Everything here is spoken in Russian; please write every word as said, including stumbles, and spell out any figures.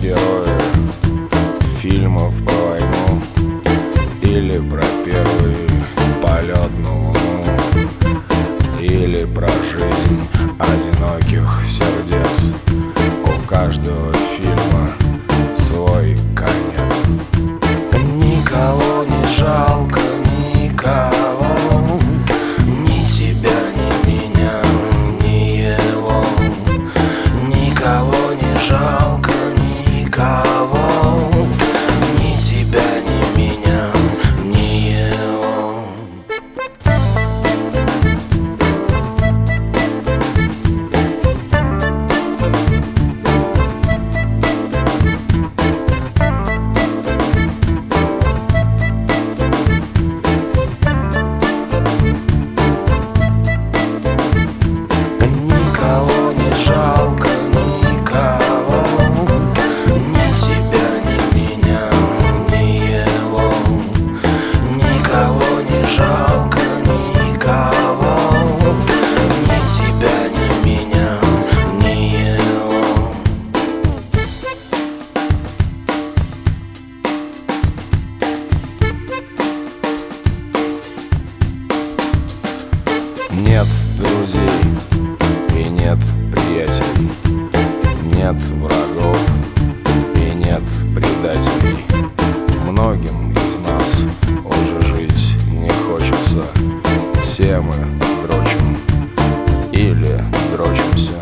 герои фильмов про войну или про первый полет на Луну, или про жизнь одиноких сердец. У каждого фильма свой конец. Никого не жалко, никого, ни тебя, ни меня, ни его. Никого не жалко, никого, ни тебя, ни меня, ни его. Никого не жалко, никого, ни тебя, ни меня, ни его. Никого не жалко, никого, ни тебя, ни меня, ни его. Нет друзей и нет приятелей, нет врагов и нет предателей. Многим из нас уже жить не хочется. Все мы дрочим или дрочимся.